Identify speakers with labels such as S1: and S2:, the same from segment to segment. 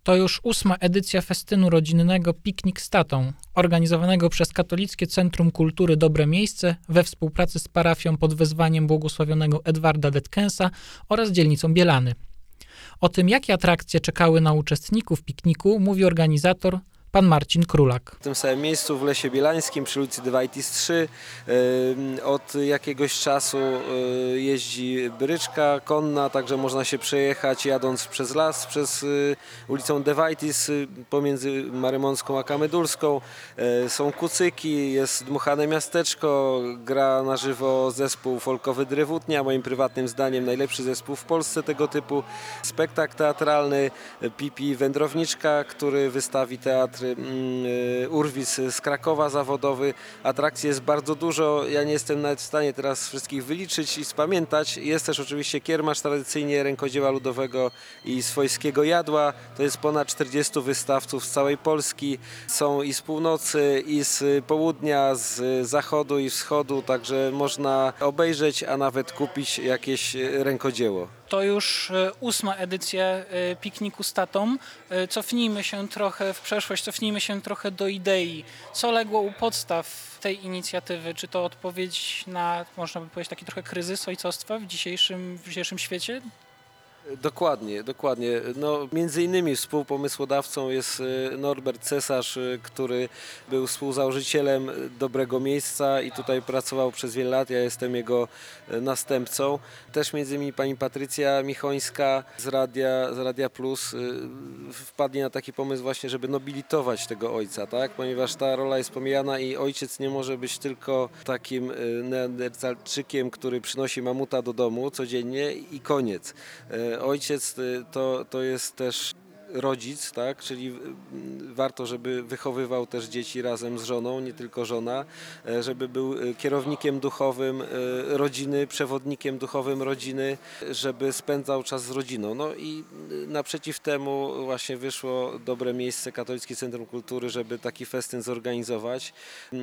S1: To już 8. edycja festynu rodzinnego Piknik z tatą, organizowanego przez Katolickie Centrum Kultury Dobre Miejsce we współpracy z parafią pod wezwaniem błogosławionego Edwarda Detkensa oraz dzielnicą Bielany. O tym, jakie atrakcje czekały na uczestników pikniku, mówi organizator pan Marcin Królak.
S2: W tym samym miejscu w Lesie Bielańskim przy ulicy Dewajtis 3 od jakiegoś czasu jeździ bryczka konna, także można się przejechać jadąc przez las, przez ulicą Dewajtis pomiędzy Marymącką a Kamydulską. Są kucyki, jest dmuchane miasteczko, gra na żywo zespół folkowy Drewutnia, moim prywatnym zdaniem najlepszy zespół w Polsce tego typu. Spektakl teatralny Pipi Wędrowniczka, który wystawi teatr Urwis z Krakowa zawodowy. Atrakcji jest bardzo dużo. Ja nie jestem nawet w stanie teraz wszystkich wyliczyć i spamiętać. Jest też oczywiście kiermasz tradycyjnie rękodzieła ludowego i swojskiego jadła. To jest ponad 40 wystawców z całej Polski. Są i z północy, i z południa, z zachodu i wschodu. Także można obejrzeć, a nawet kupić jakieś rękodzieło.
S1: To już 8. edycja Pikniku z tatą. Cofnijmy się trochę w przeszłość, cofnijmy się trochę do idei. Co legło u podstaw tej inicjatywy? Czy to odpowiedź na, można by powiedzieć, taki trochę kryzys ojcostwa w dzisiejszym świecie?
S2: Dokładnie. No, między innymi współpomysłodawcą jest Norbert Cesarz, który był współzałożycielem Dobrego Miejsca i tutaj pracował przez wiele lat. Ja jestem jego następcą. Też między innymi pani Patrycja Michońska z Radia Plus wpadnie na taki pomysł właśnie, żeby nobilitować tego ojca, tak? Ponieważ ta rola jest pomijana i ojciec nie może być tylko takim neandertalczykiem, który przynosi mamuta do domu codziennie i koniec. Ojciec to jest też rodzic, tak? Czyli warto, żeby wychowywał też dzieci razem z żoną, nie tylko żona, żeby był kierownikiem duchowym rodziny, przewodnikiem duchowym rodziny, żeby spędzał czas z rodziną. No i naprzeciw temu właśnie wyszło Dobre Miejsce, Katolickie Centrum Kultury, żeby taki festyn zorganizować.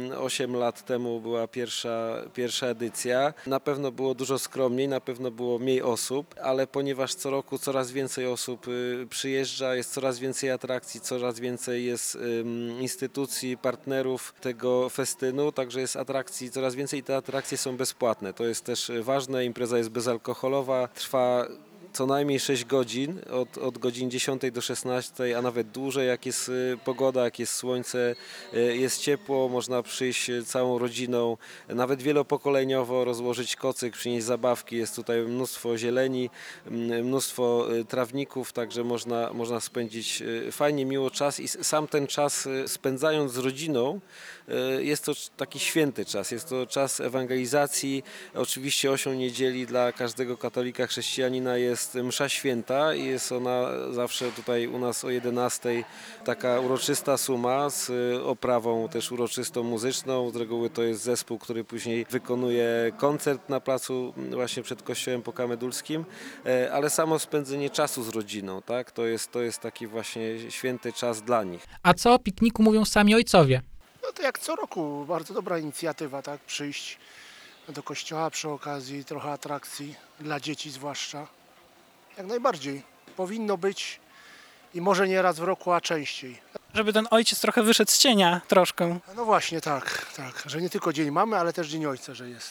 S2: 8 lat temu była pierwsza edycja. Na pewno było dużo skromniej, na pewno było mniej osób, ale ponieważ co roku coraz więcej osób przyjeżdża, jest coraz więcej atrakcji, coraz więcej jest instytucji, partnerów tego festynu, także jest atrakcji coraz więcej i te atrakcje są bezpłatne. To jest też ważne, impreza jest bezalkoholowa, trwa co najmniej 6 godzin, od godzin 10 do 16, a nawet dłużej, jak jest pogoda, jak jest słońce, jest ciepło, można przyjść całą rodziną, nawet wielopokoleniowo, rozłożyć kocyk, przynieść zabawki, jest tutaj mnóstwo zieleni, mnóstwo trawników, także można spędzić fajnie, miło czas i sam ten czas spędzając z rodziną, jest to taki święty czas, jest to czas ewangelizacji. Oczywiście 8 niedzieli dla każdego katolika, chrześcijanina jest msza święta i jest ona zawsze tutaj u nas o 11:00, taka uroczysta suma z oprawą też uroczystą muzyczną. Z reguły to jest zespół, który później wykonuje koncert na placu właśnie przed kościołem pokamydulskim, ale samo spędzenie czasu z rodziną, tak? To jest taki właśnie święty czas dla nich.
S1: A co o pikniku mówią sami ojcowie?
S3: No to jak co roku, bardzo dobra inicjatywa, tak? Przyjść do kościoła przy okazji, trochę atrakcji dla dzieci zwłaszcza. Jak najbardziej. Powinno być i może nie raz w roku, a częściej.
S1: Żeby ten ojciec trochę wyszedł z cienia troszkę.
S3: No właśnie, tak, że nie tylko Dzień Mamy, ale też Dzień Ojca, że jest.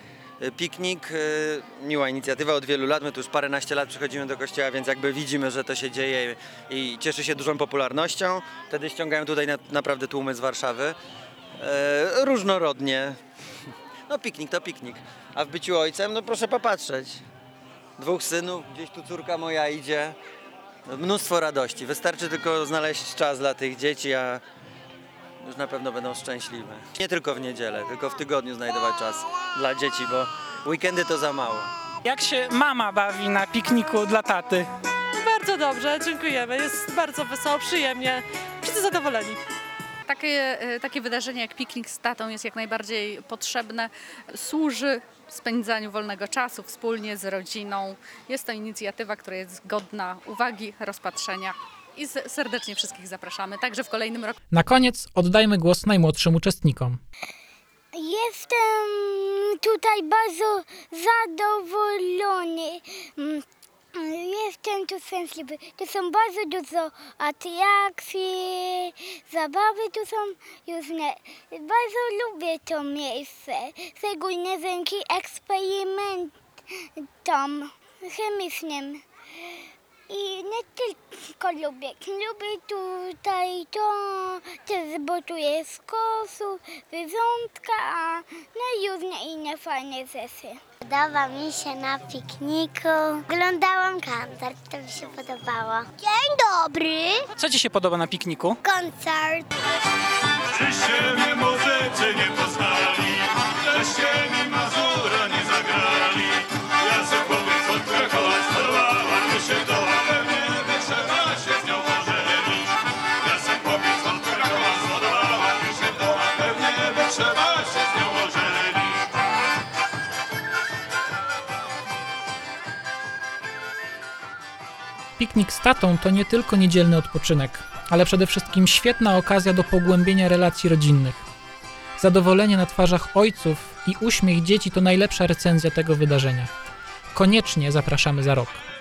S4: Piknik, miła inicjatywa od wielu lat, my tu już paręnaście lat przychodzimy do kościoła, więc jakby widzimy, że to się dzieje i cieszy się dużą popularnością. Wtedy ściągają tutaj naprawdę tłumy z Warszawy. Różnorodnie. No piknik to piknik. A w byciu ojcem, no proszę popatrzeć. 2 synów, gdzieś tu córka moja idzie. Mnóstwo radości. Wystarczy tylko znaleźć czas dla tych dzieci, a już na pewno będą szczęśliwe. Nie tylko w niedzielę, tylko w tygodniu znajdować czas dla dzieci, bo weekendy to za mało.
S1: Jak się mama bawi na pikniku dla taty?
S5: Bardzo dobrze, dziękujemy. Jest bardzo wesoło, przyjemnie. Wszyscy zadowoleni.
S6: Takie wydarzenie jak piknik z tatą jest jak najbardziej potrzebne. Służy spędzaniu wolnego czasu wspólnie z rodziną. Jest to inicjatywa, która jest godna uwagi, rozpatrzenia i serdecznie wszystkich zapraszamy. Także w kolejnym roku.
S1: Na koniec oddajmy głos najmłodszym uczestnikom.
S7: Jestem tutaj bardzo zadowolony. Jestem tu szczęśliwy. Tu są bardzo dużo atrakcji, zabawy tu są różne. Bardzo lubię to miejsce, szczególnie dzięki eksperymentom chemicznym. I nie tylko lubię tutaj to, też bo tu jest kosu, zwierzątka, no i różne inne fajne rzeczy. Podoba mi się na pikniku. Oglądałam koncert, to mi się podobało. Dzień dobry!
S1: Co ci się podoba na pikniku?
S7: Koncert.
S8: Żeście mnie możecie nie poznali, żeście mi Mazura nie zagrali. Ja se powiedz od Krakowa spodobała mi się to, pewnie trzeba się z nią ożenić. Ja se powiedz od Krakowa spodobała mi się to, pewnie trzeba się z nią ożenić.
S1: Piknik z tatą to nie tylko niedzielny odpoczynek, ale przede wszystkim świetna okazja do pogłębienia relacji rodzinnych. Zadowolenie na twarzach ojców i uśmiech dzieci to najlepsza recenzja tego wydarzenia. Koniecznie zapraszamy za rok.